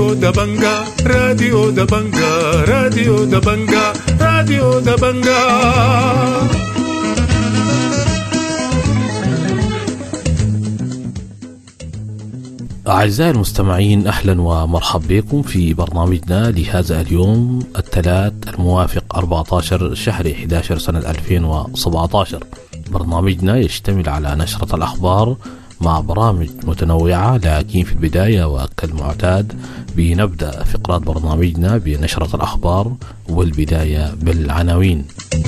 راديو دبنجا راديو دبنجا راديو دبنجا راديو دبنجا. أعزائي المستمعين، أهلا ومرحبا بكم في برنامجنا لهذا اليوم الثلاث الموافق 14 شهر 11 سنة 2017. برنامجنا يشتمل على نشرة الأخبار مع برامج متنوعة، لكن في البداية وكالمعتاد بنبدأ فقرات برنامجنا بنشرة الأخبار، والبداية بالعناوين.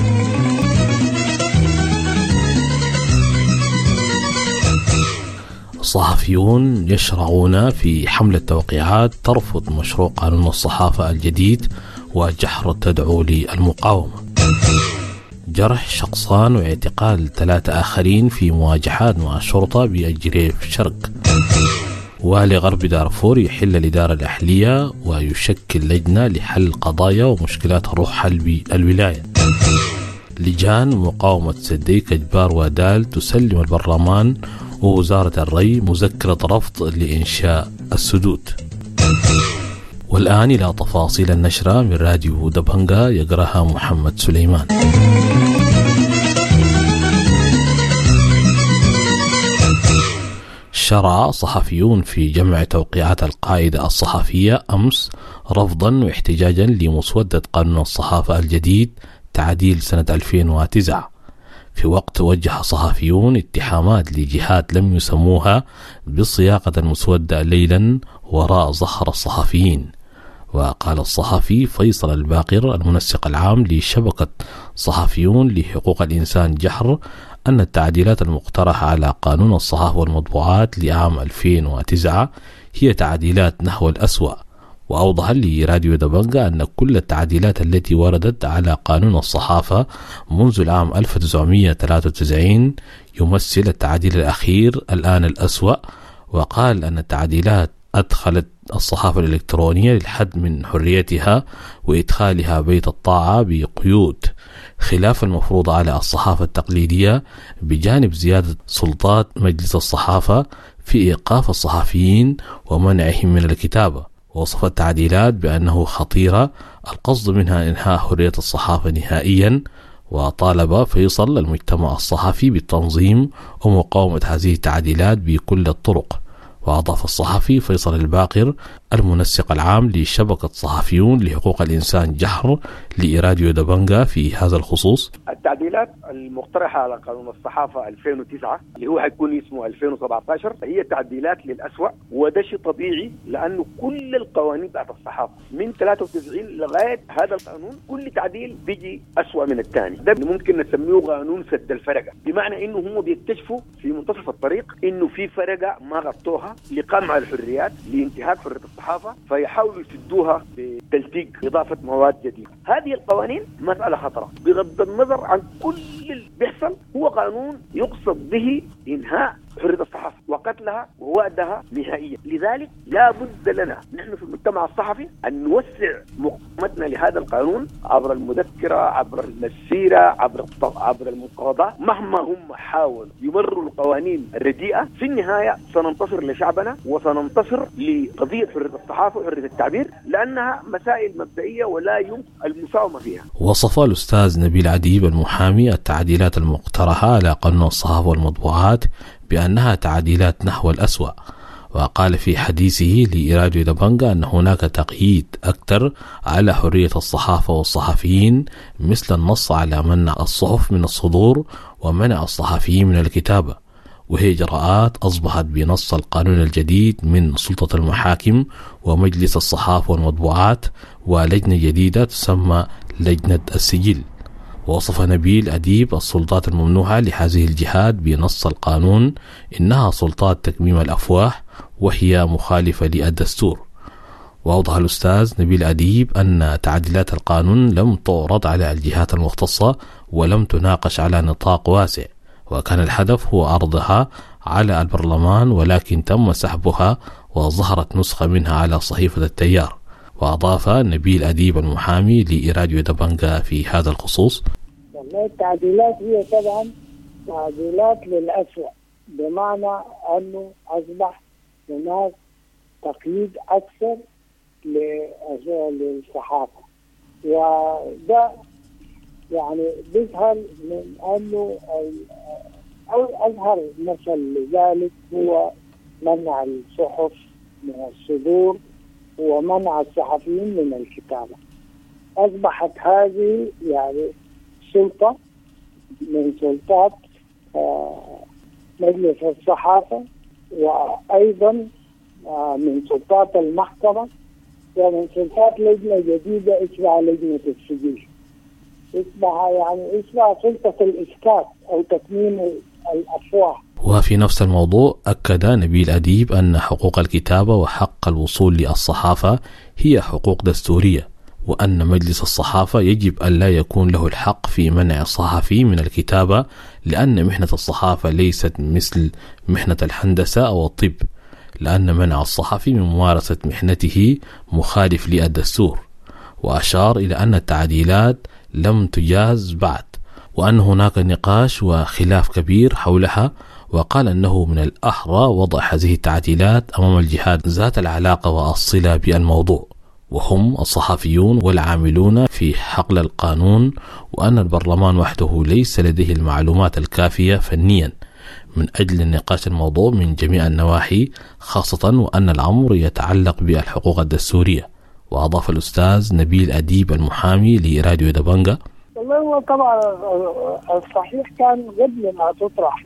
الصحفيون يشرعون في حملة توقيعات ترفض مشروع قانون الصحافة الجديد، وجحر تدعو للمقاومة. جرح شخصان واعتقال 3 آخرين في مواجهات مع الشرطة بجريف شرق. والي غرب دارفور يحل الإدارة الأهلية ويشكل لجنة لحل قضايا ومشكلات روح الولاية. لجان مقاومة سدي كجبار ودال تسلم البرلمان ووزارة الري مذكرة رفض لإنشاء السدود. والآن إلى تفاصيل النشرة من راديو دبنجا، يقرأها محمد سليمان. شرع صحفيون في جمع توقيعات القاعدة الصحفية أمس رفضا واحتجاجا لمسودة قانون الصحافة الجديد تعديل سنة 2009، في وقت وجه صحفيون اتهامات لجهات لم يسموها بالصياغة المسودة ليلا وراء ظهر الصحفيين. وقال الصحفي فيصل الباقر المنسق العام لشبكة صحفيون لحقوق الإنسان جحر أن التعديلات المقترحة على قانون الصحافة والمطبوعات لعام 2009 هي تعديلات نحو الأسوأ. وأوضح لراديو دبنجا أن كل التعديلات التي وردت على قانون الصحافة منذ العام 1993 يمثل التعديل الأخير الآن الأسوأ. وقال أن التعديلات أدخلت الصحافة الإلكترونية للحد من حريتها وإدخالها بيت الطاعة بقيود خلاف المفروض على الصحافة التقليدية، بجانب زيادة سلطات مجلس الصحافة في إيقاف الصحفيين ومنعهم من الكتابة. ووصف التعديلات بأنه خطيرة القصد منها إنهاء حرية الصحافة نهائيا. وطالب فيصل المجتمع الصحفي بالتنظيم ومقاومة هذه التعديلات بكل الطرق. وأضاف الصحفي فيصل الباقر المنسق العام لشبكة صحفيون لحقوق الإنسان جحر لراديو دبنجا في هذا الخصوص: التعديلات المقترحة على قانون الصحافة 2009 اللي هو حيكون اسمه 2017 هي تعديلات للأسوأ، وده شيء طبيعي لأنه كل القوانين بتاعت الصحافة من 93 لغاية هذا القانون كل تعديل بيجي أسوأ من الثاني. ده ممكن نسميه قانون سد الفرقة، بمعنى إنه هم بيكتشفوا في منتصف الطريق إنه في فرقة ما غطوها لقمع الحريات لانتهاك حرية الصحافة، فيحاولوا يسدوها بتلتيق إضافة مواد جديدة. هذه القوانين مسألة خطرة بغض النظر عن كل اللي بيحصل، هو قانون يقصد به إنهاء حرية الصحافة وقتلها ووعدها نهائيا. لذلك لا بد لنا نحن في المجتمع الصحفي أن نوسع مقاومتنا لهذا القانون عبر المذكرة، عبر المسيرة، عبر المقاضاة. مهما هم حاولوا يمروا القوانين الرديئة، في النهاية سننتصر لشعبنا وسننتصر لقضية حرية الصحافة وحرية التعبير، لأنها مسائل مبدئية ولا يمكن المساومة فيها. وصف الأستاذ نبيل عديب المحامي التعديلات المقترحة على قانون الصحافة والمطبوعات بأنها تعديلات نحو الأسوأ. وقال في حديثه لراديو دبنجا أن هناك تقييد أكثر على حرية الصحافة والصحفيين، مثل النص على منع الصحف من الصدور ومنع الصحفيين من الكتابة، وهي إجراءات أصبحت بنص القانون الجديد من سلطة المحاكم ومجلس الصحافة والمطبوعات ولجنة جديدة تسمى لجنة السجل. ووصف نبيل أديب السلطات الممنوحة لهذه الجهات بنص القانون إنها سلطات تكميم الأفواه وهي مخالفة للدستور. وأوضح الأستاذ نبيل أديب أن تعديلات القانون لم تعرض على الجهات المختصة ولم تناقش على نطاق واسع، وكان الهدف هو عرضها على البرلمان، ولكن تم سحبها وظهرت نسخة منها على صحيفة التيار. وأضاف نبيل أديب المحامي لراديو دبنجا في هذا الخصوص: التعديلات هي طبعا تعديلات للأسوأ، بمعنى أنه أصبح هناك تقييد أكثر للصحافة. وده يعني بيظهر من أنه أظهر مثل لذلك هو منع الصحف من الصدور ومنع الصحفيين من الكتابة. أصبحت هذه يعني سلطة من سلطات مجلس الصحافة، وأيضا من سلطات المحكمة، ومن سلطات لجنة جديدة اسمها لجنة السجل، اسمها سلطة الإسكات أو تكميم الأفواه. وفي نفس الموضوع أكد نبيل أديب أن حقوق الكتابة وحق الوصول للصحافة هي حقوق دستورية، وأن مجلس الصحافة يجب أن لا يكون له الحق في منع الصحفي من الكتابة، لأن محنة الصحافة ليست مثل محنة الهندسة أو الطب، لأن منع الصحفي من ممارسة محنته مخالف للدستور. وأشار إلى أن التعديلات لم تجاز بعد، وأن هناك نقاش وخلاف كبير حولها، وقال أنه من الأحرى وضع هذه التعديلات أمام الجهات ذات العلاقة والصلة بالموضوع، وهم الصحفيون والعاملون في حقل القانون، وأن البرلمان وحده ليس لديه المعلومات الكافية فنيا من أجل النقاش الموضوع من جميع النواحي، خاصة وأن الأمر يتعلق بالحقوق الدستورية. وأضاف الأستاذ نبيل أديب المحامي لراديو دبنجة: والله هو طبعا الصحيح كان قبل ما تطرح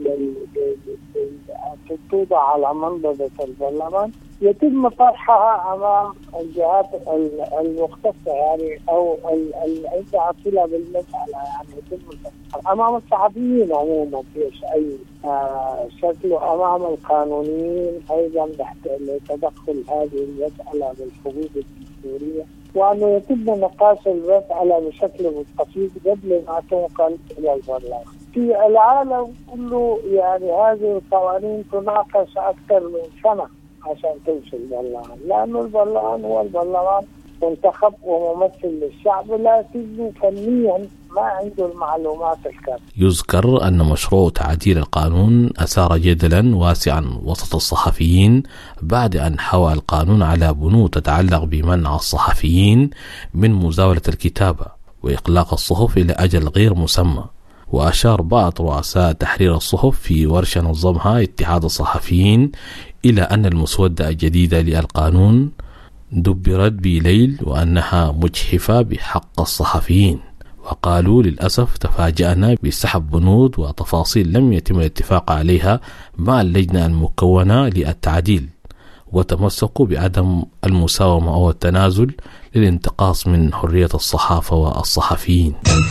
توضع على منضدة البرلمان يتم طرحها أمام الجهات المختصة، يعني أو عندها صلة بالمسألة، يعني يتم أمام الصحفيين عموما فيش أي شكل، أمام القانونيين أيضا تحت تدخل هذه المسألة بالحقوق الدستورية، وأنه يتم نقاش المسألة بشكل مستفيض قبل ما تنقل إلى البرلمان. في العالم كله يعني هذه القوانين تناقش أكثر من سنة عشان توصل البرلمان، لأنه البرلمان هو البرلمان منتخب وممثل للشعب، لكنه فنيا ما عنده المعلومات الكافية. يذكر أن مشروع تعديل القانون أثار جدلا واسعا وسط الصحفيين بعد أن حوى القانون على بنود تتعلق بمنع الصحفيين من مزاولة الكتابة وإغلاق الصحف إلى أجل غير مسمى. وأشار بعض رؤساء تحرير الصحف في ورشة نظمها اتحاد الصحفيين إلى أن المسودة الجديدة للقانون دبرت بليل وأنها مجحفة بحق الصحفيين، وقالوا للأسف تفاجأنا بسحب بنود وتفاصيل لم يتم الاتفاق عليها مع اللجنة المكونة للتعديل، وتمسكوا بعدم المساومة أو التنازل للانتقاص من حرية الصحافة والصحفيين.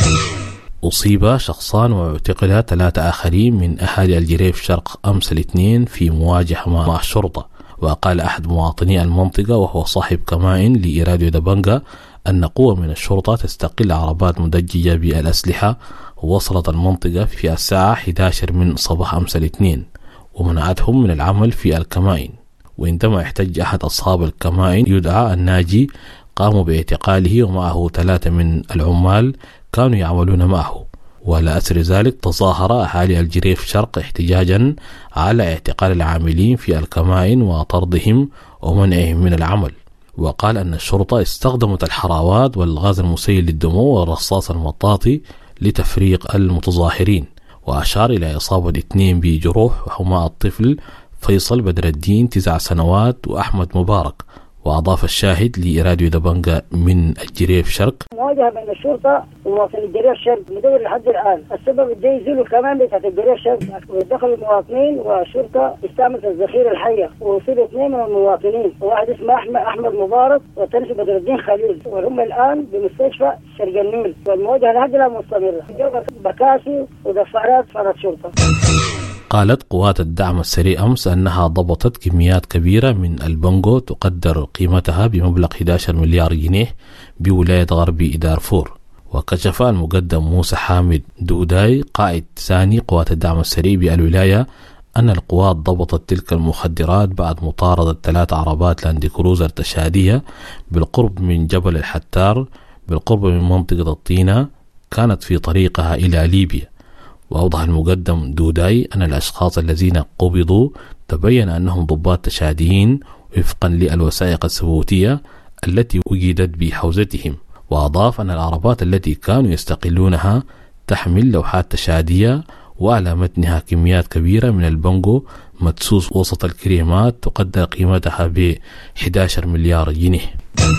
أصيب شخصان واعتقل 3 آخرين من أهالي الجريف شرق أمس الاثنين في مواجهة مع الشرطة. وقال أحد مواطني المنطقة وهو صاحب كمائن لراديو دبنجة أن قوة من الشرطة تستقل عربات مدججة بالأسلحة وصلت المنطقة في الساعة 11 من صباح أمس الاثنين ومنعتهم من العمل في الكمائن. وعندما احتج أحد أصحاب الكمائن يدعى الناجي قاموا باعتقاله ومعه 3 من العمال كانوا يعملون معه. وعلى أثر ذلك تظاهر أهالي الجريف شرق احتجاجا على اعتقال العاملين في الكمائن وطردهم ومنعهم من العمل. وقال أن الشرطة استخدمت الحراوات والغاز المسيل للدموع والرصاص المطاطي لتفريق المتظاهرين. وأشار إلى إصابة 2 بجروح وهما الطفل فيصل بدر الدين 9 سنوات وأحمد مبارك. وأضاف الشاهد لراديو دبنجة من الجريف شرق: مواجهة بين الشرطة ومواطني الجريف شرق مدور لحد الآن. السبب ده يزيلوا كمان بتاعت الجريف شرق، ودخلوا المواطنين والشرطة استعملت الذخيرة الحية وأصيب 2 من المواطنين، واحد اسمه أحمد مبارك والثاني بدر الدين خليل، وهم الآن بمستشفى شرق النيل. والمواجهة لحد الآن مستمرة، بكاسي ودفارات فرد شرطة. قالت قوات الدعم السريع أمس أنها ضبطت كميات كبيرة من البنغو تقدر قيمتها بمبلغ 11 مليار جنيه بولاية غربي دارفور. وكشف المقدم موسى حامد دوداي قائد ثاني قوات الدعم السريع بالولاية أن القوات ضبطت تلك المخدرات بعد مطاردة 3 عربات لاند كروزر تشادية بالقرب من جبل الحتار بالقرب من منطقة الطينة كانت في طريقها إلى ليبيا. وأوضح المقدم دوداي أن الأشخاص الذين قبضوا تبين أنهم ضباط تشاديين وفقا للوثائق الثبوتية التي وجدت بحوزتهم. وأضاف أن العربات التي كانوا يستقلونها تحمل لوحات تشادية وعلى متنها كميات كبيرة من البنجو مدسوس وسط الكريمات تقدر قيمتها ب11 مليار جنيه.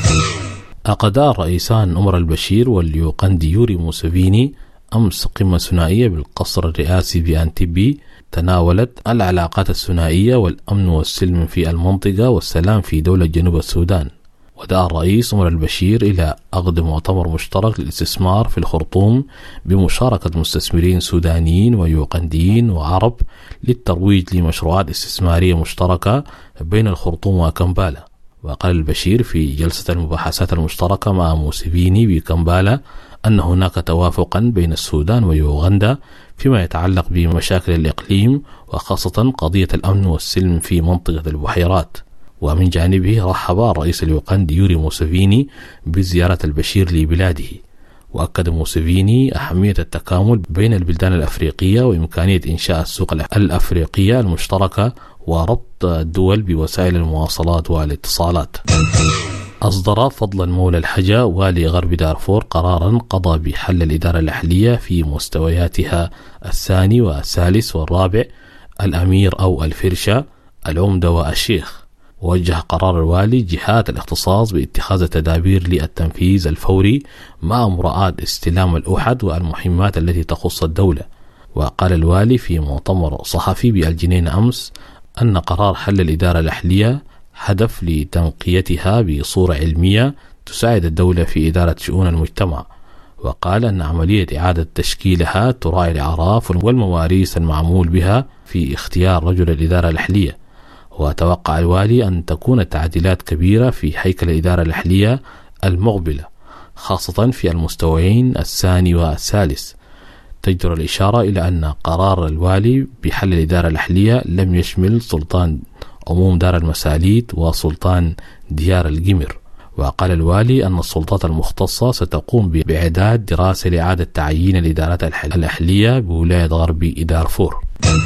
عقدا الرئيسان عمر البشير واليوقندي يوري موسيفيني أمس قمة ثنائية بالقصر الرئاسي بأنتيبي تناولت العلاقات الثنائية والأمن والسلم في المنطقة والسلام في دولة جنوب السودان. ودعا الرئيس عمر البشير إلى عقد مؤتمر مشترك للاستثمار في الخرطوم بمشاركة مستثمرين سودانيين ويوقنديين وعرب للترويج لمشروعات استثمارية مشتركة بين الخرطوم وكمبالا. وقال البشير في جلسة المباحثات المشتركة مع موسيفيني بكمبالا أن هناك توافقا بين السودان ويوغندا فيما يتعلق بمشاكل الإقليم وخاصة قضية الأمن والسلم في منطقة البحيرات. ومن جانبه رحب الرئيس اليوغندي يوري موسيفيني بزيارة البشير لبلاده. وأكد موسيفيني أهمية التكامل بين البلدان الأفريقية وإمكانية إنشاء السوق الأفريقية المشتركة وربط الدول بوسائل المواصلات والاتصالات. أصدر فضل المولى الحجا والي غرب دارفور قرارا قضى بحل الإدارة الأهلية في مستوياتها الثاني والثالث والرابع، الأمير أو الفرشة، العمدة والشيخ. ووجه قرار الوالي جهات الاختصاص باتخاذ التدابير للتنفيذ الفوري مع مراعاة استلام الأحد والمهمات التي تخص الدولة. وقال الوالي في مؤتمر صحفي بالجنين أمس أن قرار حل الإدارة الأهلية هدف لتنقيتها بصورة علمية تساعد الدولة في إدارة شؤون المجتمع. وقال أن عملية إعادة تشكيلها تراعي الأعراف والمواريث المعمول بها في اختيار رجل الإدارة الأهلية. وتوقع الوالي أن تكون تعديلات كبيرة في هيكل الإدارة الأهلية المقبلة خاصة في المستويين الثاني والثالث. تجدر الإشارة إلى أن قرار الوالي بحل الإدارة الأهلية لم يشمل سلطان عموم دار المساليت وسلطان ديار الجمر. وقال الوالي أن السلطات المختصة ستقوم بإعداد دراسة لإعادة تعيين الإدارات الأهلية بولاية غرب دارفور.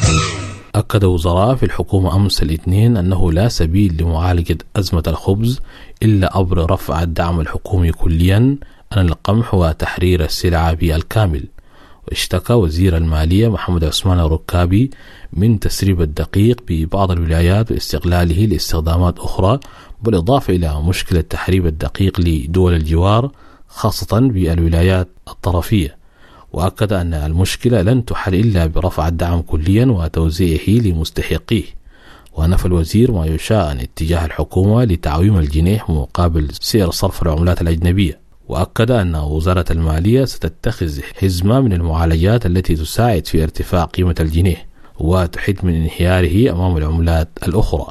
أكد وزراء في الحكومة أمس الاثنين أنه لا سبيل لمعالجة أزمة الخبز إلا عبر رفع الدعم الحكومي كليا عن القمح وتحرير السلع بالكامل. واشتكى وزير المالية محمد عثمان الركابي من تسريب الدقيق ببعض الولايات واستغلاله لاستخدامات أخرى، بالإضافة إلى مشكلة تحريب الدقيق لدول الجوار خاصة بالولايات الطرفية. وأكد أن المشكلة لن تحل إلا برفع الدعم كليا وتوزيعه لمستحقيه. ونفى الوزير ما يشاء عن اتجاه الحكومة لتعويم الجنيه مقابل سعر صرف العملات الأجنبية. وأكد أن وزارة المالية ستتخذ حزمة من المعالجات التي تساعد في ارتفاع قيمة الجنيه وتحد من انهياره أمام العملات الأخرى.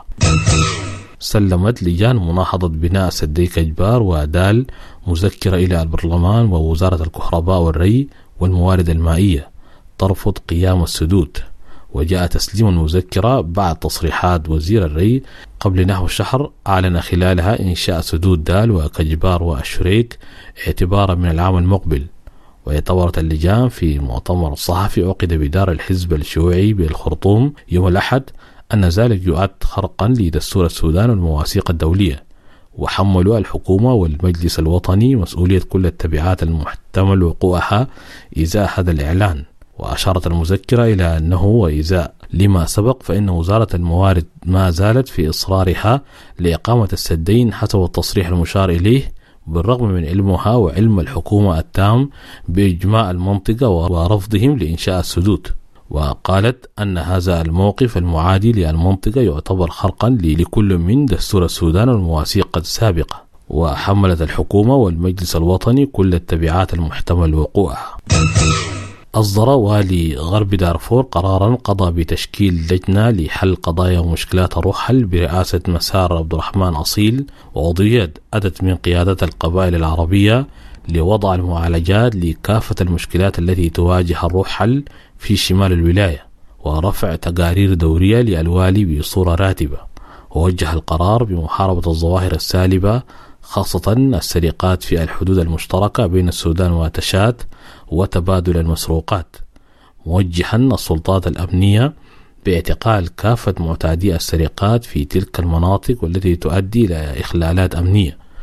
سلمت لجان مناهضة بناء سدي كجبار ودال مذكرة إلى البرلمان ووزارة الكهرباء والري والموارد المائية ترفض قيام السدود. وجاء تسليم المذكرة بعد تصريحات وزير الري قبل نحو شهر أعلن خلالها إنشاء سدود دال وكجبار والشريك اعتبارا من العام المقبل. واعتبرت اللجان في مؤتمر صحفي عقد بدار الحزب الشيوعي بالخرطوم يوم الأحد أن ذلك يعد خرقا لدستور السودان والمواثيق الدولية. وحملوا الحكومة والمجلس الوطني مسؤولية كل التبعات المحتمل وقوعها إزاء هذا الإعلان. وأشارت المذكرة إلى أنه وإزاء لما سبق فإن وزارة الموارد ما زالت في إصرارها لإقامة السدين حسب التصريح المشار إليه، بالرغم من علمها وعلم الحكومة التام بإجماع المنطقة ورفضهم لإنشاء السدود. وقالت أن هذا الموقف المعادي للمنطقة يعتبر خرقا لكل من دستور السودان والمواثيق السابقة. وحملت الحكومة والمجلس الوطني كل التبعات المحتمل وقوعها. أصدر والي غرب دارفور قرارا قضى بتشكيل لجنة لحل قضايا ومشكلات الرحل برئاسة مسار عبد الرحمن أصيل وعضوية عدد من قيادات القبائل العربية لوضع المعالجات لكافة المشكلات التي تواجه الرحل في شمال الولاية ورفع تقارير دورية للوالي بصورة راتبة. ووجه القرار بمحاربة الظواهر السالبة خاصة السرقات في الحدود المشتركة بين السودان وتشاد وتبادل المسروقات، موجها السلطات الأمنية باعتقال كافة معتادي السرقات في تلك المناطق والتي تؤدي إلى إخلالات أمنية.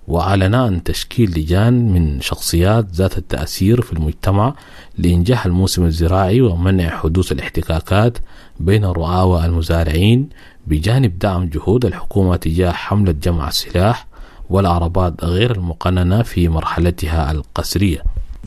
وأعلن عن تشكيل لجان من شخصيات ذات التأثير في المجتمع لإنجاح الموسم الزراعي ومنع حدوث الاحتكاكات بين الرعاة والمزارعين، بجانب دعم جهود الحكومة تجاه حملة جمع السلاح والعربات غير المقننة في مرحلتها القسرية.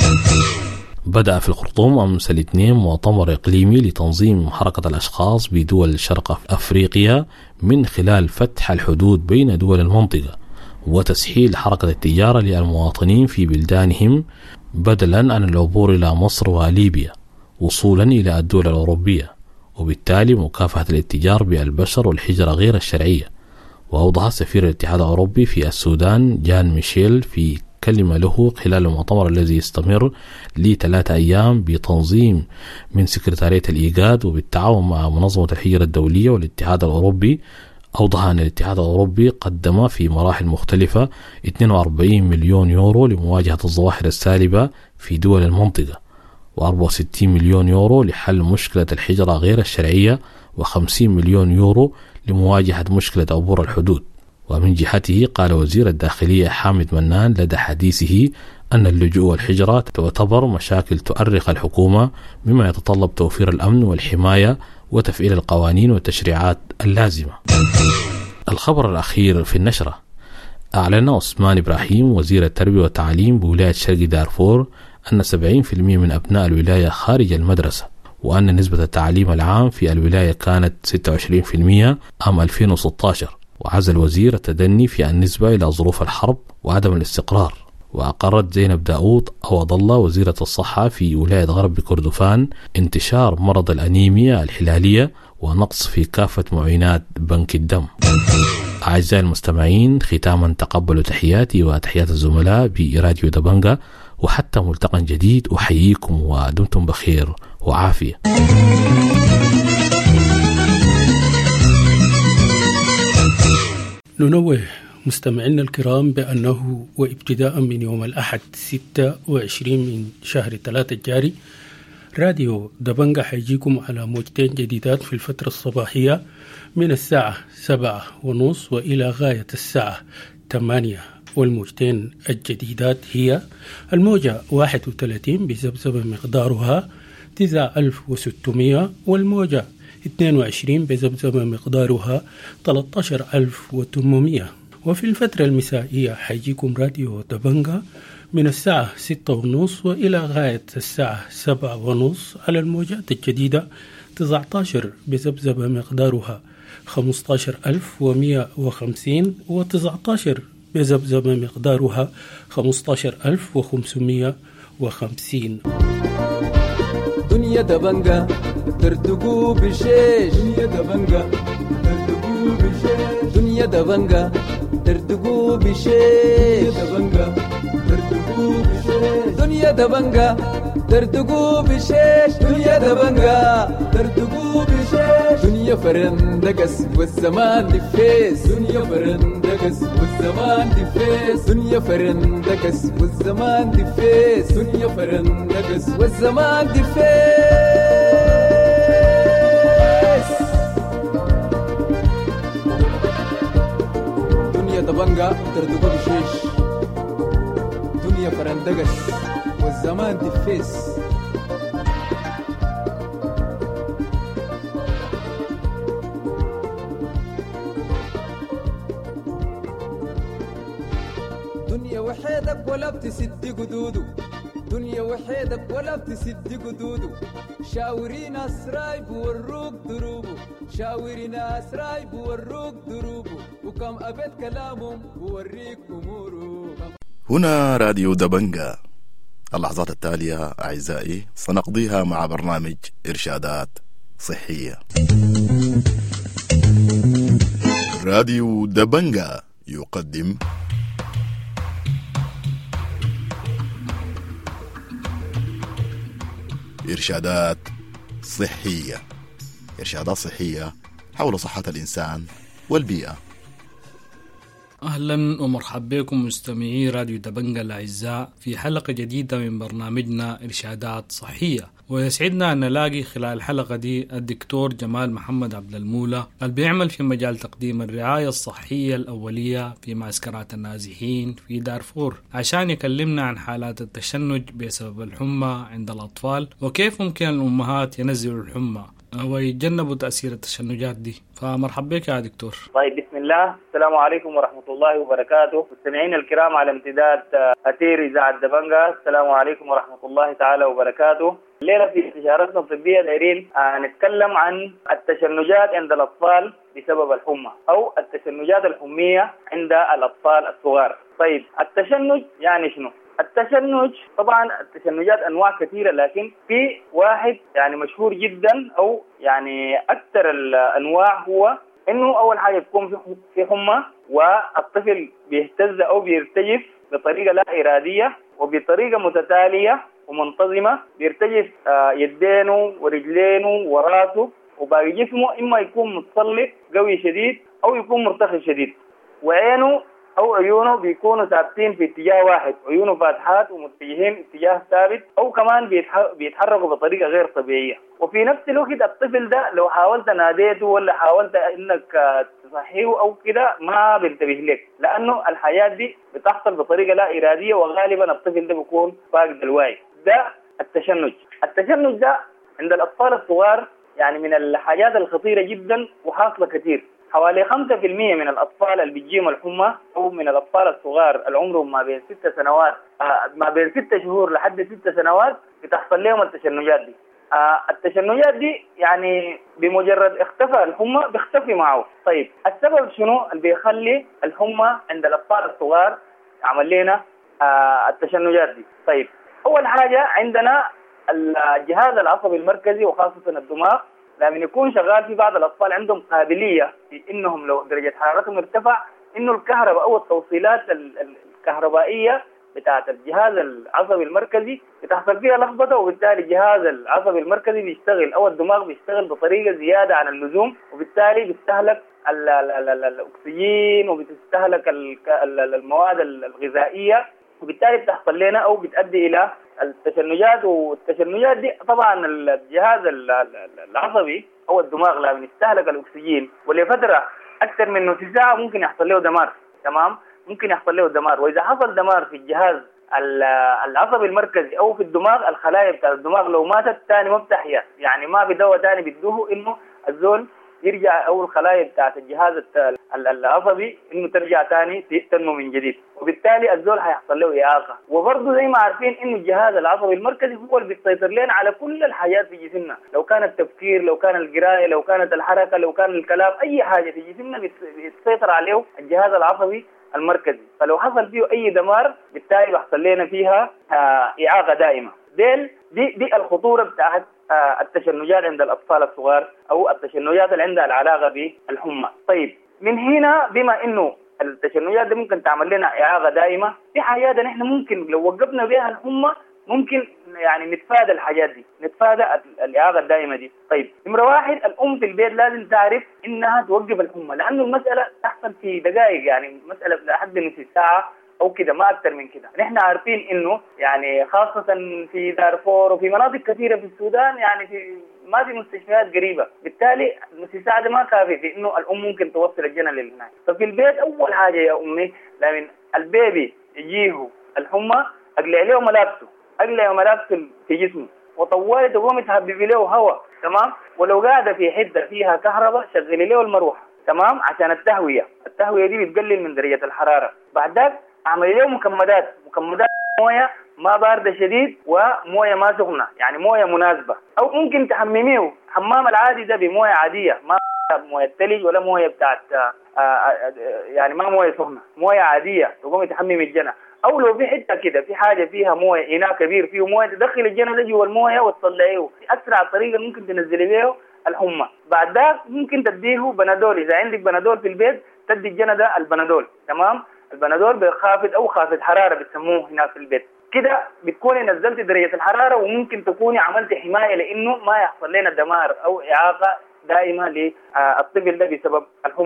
بدأ في الخرطوم أمس الاثنين مؤتمر إقليمي لتنظيم حركة الأشخاص بدول شرق أفريقيا من خلال فتح الحدود بين دول المنطقة وتسهيل حركة التجارة للمواطنين في بلدانهم بدلا عن العبور إلى مصر وليبيا وصولا إلى الدول الأوروبية، وبالتالي مكافحة الاتجار بالبشر والهجرة غير الشرعية. وأوضح سفير الاتحاد الأوروبي في السودان جان ميشيل في كلمة له خلال المؤتمر الذي يستمر ل3 أيام بتنظيم من سكرتارية الإيجاد وبالتعاون مع منظمة الهجرة الدولية والاتحاد الأوروبي، أوضح أن الاتحاد الأوروبي قدم في مراحل مختلفة 42 مليون يورو لمواجهة الظواهر السالبة في دول المنطقة، و64 مليون يورو لحل مشكلة الهجرة غير الشرعية، و50 مليون يورو لمواجهة مشكلة عبور الحدود. ومن جهته قال وزير الداخلية حامد منان لدى حديثه أن اللجوء والهجرة تعتبر مشاكل تؤرق الحكومة، مما يتطلب توفير الأمن والحماية وتفعيل القوانين والتشريعات اللازمة. الخبر الأخير في النشرة: أعلن عثمان إبراهيم وزير التربية والتعليم بولاية شرق دارفور أن 70% من أبناء الولاية خارج المدرسة، وأن نسبة التعليم العام في الولاية كانت 26% عام 2016، وعزل الوزير التدني في النسبة إلى ظروف الحرب وعدم الاستقرار. وأقرت زينب داود عوض الله وزيرة الصحة في ولاية غرب كردفان انتشار مرض الأنيميا الهلالية ونقص في كافة معينات بنك الدم. أعزائي المستمعين، ختاما تقبلوا تحياتي وتحيات الزملاء براديو دبنجة، وحتى ملتقى جديد أحييكم ودمتم بخير وعافية. ننوه مستمعينا الكرام بأنه وابتداء من يوم الأحد 26 من شهر 3 الجاري راديو دبنجة حيجيكم على موجتين جديدات في الفترة الصباحية من الساعة 7:30 وإلى غاية الساعة 8، والموجتين الجديدات هي الموجة 31 بذبذبة مقدارها 9600، والموجة 22 بذبذبة مقدارها 13800. وفي الفترة المسائية حيجيكم راديو دبنجة من الساعة 6:30 وإلى غاية الساعة 7:30 على الموجات الجديدة 19 بذبذبة مقدارها 15150 و19 بذبذبة مقدارها 15550. دنيا دبنجة تردقوا بشيش، دنيا دبنجة تردقوا بشيش، دنيا دبنجة تردقوا بشيش، دنيا دبنجة تردقوا بشيش، دنيا دبنجة تردقوا بشيش، دنيا فرندقس والزمان دفيس، دنيا فرندقس والزمان دفيس، دنيا فرندقس والزمان دفيس، دنيا فرندقس والزمان دفيس. دنيا دبنجة تردقوا بشيش، دنيا فرندقس والزمان دفيس. دنيا وحيدك ولا بتسد قدودو، دنيا وحيدك ولا بتسد قدودو، شاورينا اسراي بوروك دروبو، شاورينا اسراي بوروك دروبو، وكم أبد كلامهم بوريك أمورو. هنا راديو دبنجة. اللحظات التالية أعزائي سنقضيها مع برنامج إرشادات صحية. راديو دبنجة يقدم إرشادات صحية. إرشادات صحية حول صحة الإنسان والبيئة. أهلا ومرحبا بكم مستمعي راديو دبنجة الأعزاء في حلقة جديدة من برنامجنا إرشادات صحية. ويسعدنا أن نلاقي خلال الحلقة دي الدكتور جمال محمد عبد المولى اللي بيعمل في مجال تقديم الرعاية الصحية الأولية في معسكرات النازحين في دارفور عشان يكلمنا عن حالات التشنج بسبب الحمى عند الأطفال وكيف ممكن الأمهات ينزلوا الحمى ويتجنبوا تأثير التشنجات دي. فمرحبا بك يا دكتور. طيب، بسم الله، السلام عليكم ورحمة الله وبركاته. مستمعين الكرام على امتداد أثير إذاعة دبنجا، السلام عليكم ورحمة الله تعالى وبركاته. الليلة في استشارتنا الطبية دايرين نتكلم عن التشنجات عند الأطفال بسبب الحمى أو التشنجات الحمية عند الأطفال الصغار. طيب، التشنج يعني شنو؟ التشنج طبعا التشنجات انواع كثيره، لكن في واحد يعني مشهور جدا او يعني اكثر الانواع هو انه اول حاجه تكون في حمى والطفل بيهتز او بيرتجف بطريقه لا اراديه وبطريقه متتاليه ومنتظمه، بيرتجف يدينه ورجلينه وراسه وباقي جسمه، اما يكون متسلط قوي شديد او يكون مرتخي شديد، وعينه أو عيونه بيكونوا ثابتين في اتجاه واحد، عيونه فاتحات ومتجهين اتجاه ثابت، أو كمان بيتحركوا بطريقة غير طبيعية. وفي نفس الوقت الطفل ده لو حاولت ناديته ولا حاولت إنك تصحيه أو كده ما بينتبه لك، لأنه الحياة دي بتحصل بطريقة لا إرادية وغالبا الطفل ده بيكون فاقد الوعي. ده التشنج. التشنج ده عند الأطفال الصغار يعني من الحاجات الخطيرة جدا وحاصلة كثير. حوالي 5% من الأطفال اللي بيجيهم الحمى أو من الأطفال الصغار العمرهم ما بين 6 سنوات ما بين 6 شهور لحد 6 سنوات بتحصل لهم التشنجات دي. التشنجات دي يعني بمجرد اختفى الحمى بيختفي معه. طيب، السبب شنو اللي بيخلي الحمى عند الأطفال الصغار عمل لنا التشنجات دي؟ طيب، أول حاجة عندنا الجهاز العصبي المركزي وخاصة الدماغ لما يكون شغال. في بعض الأطفال عندهم قابلية في إنهم لو درجة حرارتهم ارتفع إنه الكهرباء أو التوصيلات الكهربائية بتاعة الجهاز العصبي المركزي بتحصل فيها لخبطة، وبالتالي الجهاز العصبي المركزي بيشتغل أو الدماغ بيشتغل بطريقة زيادة عن اللزوم، وبالتالي بيستهلك الأكسجين وبتستهلك المواد الغذائية، وبالتالي بتحصل لنا أو بتؤدي إلى التشنجات. والتشنجات دي طبعا الجهاز العصبي أو الدماغ لما يستهلك الأكسجين ولفترة أكثر من نص ساعة ممكن يحصل له دمار. تمام، ممكن يحصل له دمار. وإذا حصل دمار في الجهاز العصبي المركزي أو في الدماغ، الخلايا بتاع الدماغ لو ماتت تاني ما بتحيا، يعني ما بدواء تاني بيدوه إنه الزول يرجع أو الخلايا بتاعت الجهاز العصبي إنه ترجع تاني تنمو من جديد، وبالتالي الزول هيحصل له إعاقة. وبرضه زي ما عارفين إنه الجهاز العصبي المركزي هو اللي بيسيطر لنا على كل الحاجات في جسمنا، لو كان التفكير، لو كان القراءة، لو كانت الحركة، لو كان الكلام، أي حاجة في جسمنا بيسيطر عليه الجهاز العصبي المركزي. فلو حصل فيه أي دمار بالتالي بيحصل لنا فيها إعاقة دائمة. دي الخطورة بتاعت التشنجات عند الأطفال الصغار أو التشنجات اللي عندها العلاقة بالحمى. طيب، من هنا بما إنه التشنجات دي ممكن تعمل لنا إعاقة دائمة، في حاجات نحن ممكن لو وقفنا بها الحمى ممكن يعني نتفادى الحاجات دي، نتفادى الإعاقة الدائمة دي. طيب، نمرة واحد، الأم في البيت لازم تعرف إنها توقف الحمى، لأنه المسألة تحصل في دقائق، يعني مسألة لحد نص ساعة أو كده، ما أكثر من كده. نحن عارفين إنه يعني خاصة في دارفور وفي مناطق كثيرة في السودان يعني ما في مستشفيات قريبة، بالتالي نص ساعة ده ما كافي في إنه الأم ممكن توصل الجنة للهناك. ففي البيت أول حاجة يا أمي لمن البيبي يجيه الحمى أقلع له ملابسه، أقلع ملابسه في جسمه، وطوالي تقوم تهببي له هواء. تمام، ولو قاعدة في حتة فيها كهرباء شغلي له المروحة. تمام، عشان التهوية دي بتقلل من درجة الحرارة. بعد ذلك اعملي له مكمدات مويه ما باردة شديد ومويه ما سخنة، يعني مويه مناسبة، او ممكن تحمميه حمام العادي ده بمويه عادية، ما مويه ثلج ولا مويه بتاعت يعني ما مويه سخنة، مويه عادية تقومي تحممي الجنة. او لو في حته كده في حاجه فيها مويه، اناء كبير فيه مويه، تدخل الجنة ده جوا المويه وتطلعيه في اسرع طريقه ممكن تنزلي بيه الحمى. بعد ذلك ممكن تديه بنادول، اذا عندك بنادول في البيت تدي الجنة ده البنادول. تمام، البنادول بخافض او خافض حراره بتسموه هنا في البيت، كده بتكوني نزلت درجه الحراره وممكن تكوني عملت حمايه لانه ما يحصل لنا دمار او اعاقه دائمه للطفل ده بسبب الحمى.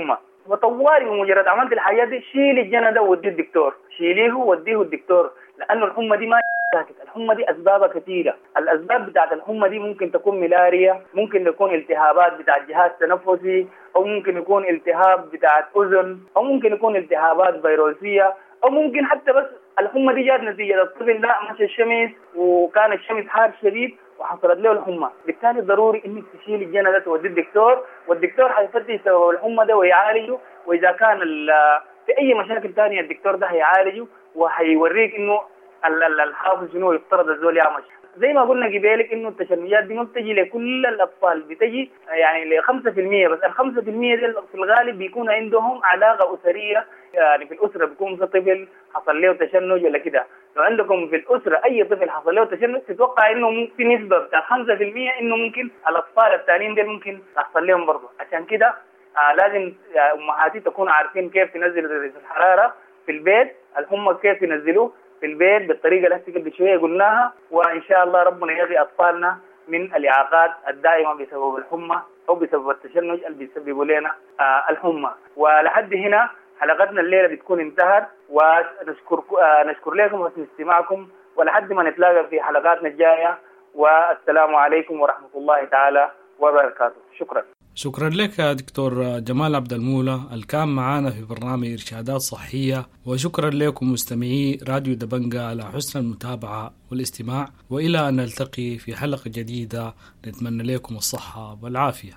وطوالي بمجرد عملت الحاجات دي شيل الجنة ده وديه الدكتور، شيليه وديه الدكتور، لأنه الحمى دي ما ساكت، الحمى دي أسبابها كثيرة. الأسباب بتاعت الحمى دي ممكن تكون ملاريا، ممكن تكون التهابات بتاعت جهاز تنفسي، أو ممكن يكون التهاب بتاعت أذن، أو ممكن يكون التهابات فيروسية، أو ممكن حتى بس الحمى دي جات نتيجة الطفل ده مشى الشمس وكان الشمس حار شديد وحصلت له الحمى، بالتالي ضروري انك تشيل الجنة ده تودي الدكتور، والدكتور حيفتش سبب الحمى ده ويعالجه، واذا كان في اي مشاكل ثانيه الدكتور ده هيعالجه وهيوريك انه الحافظ شنو يفترض الزول يعمل. زي ما قلنا قبالك انه التشنجات دي ما بتجي لكل الاطفال، بتجي يعني ل 5%، بس ال 5% دي في الغالب بيكون عندهم علاقه اسريه، يعني في الاسره بيكون في طفل حصل له تشنج ولا كده. لو عندكم في الاسره اي طفل حصل له تشنج تتوقع انه في نسبه بتاع 5% انه ممكن الاطفال الثانيين دول ممكن تحصل لهم برضه. عشان كده لازم امهاتي تكونوا عارفين كيف تنزل درجه الحراره في البيت، الحمى كيف ينزلوه في البيت بالطريقه اللي هسه قبل شويه قلناها، وان شاء الله ربنا يقي اطفالنا من الاعاقات الدائمه بسبب الحمى او بسبب التشنج اللي بيسببوا لنا الحمى. ولحد هنا حلقتنا الليله بتكون انتهت، ونشكر لكم حسن استماعكم، ولحد ما نتلاقى في حلقاتنا الجايه، والسلام عليكم ورحمه الله تعالى وبركاته. شكرا لك يا دكتور جمال عبد المولى الكان معانا في برنامج إرشادات صحية، وشكرا لكم مستمعي راديو دبنجة على حسن المتابعة والاستماع، وإلى أن نلتقي في حلقة جديدة نتمنى لكم الصحة والعافية.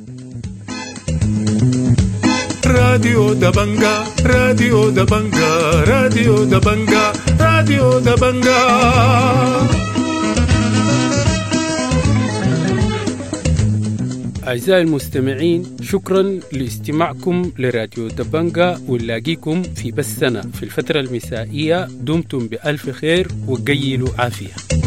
راديو دبنجة، راديو دبنجة، راديو دبنجة، راديو دبنجة. أعزائي المستمعين، شكرا لاستماعكم لراديو دبنجة، ونلاقيكم في بثنا في الفترة المسائية. دمتم بألف خير وقيلوا عافية.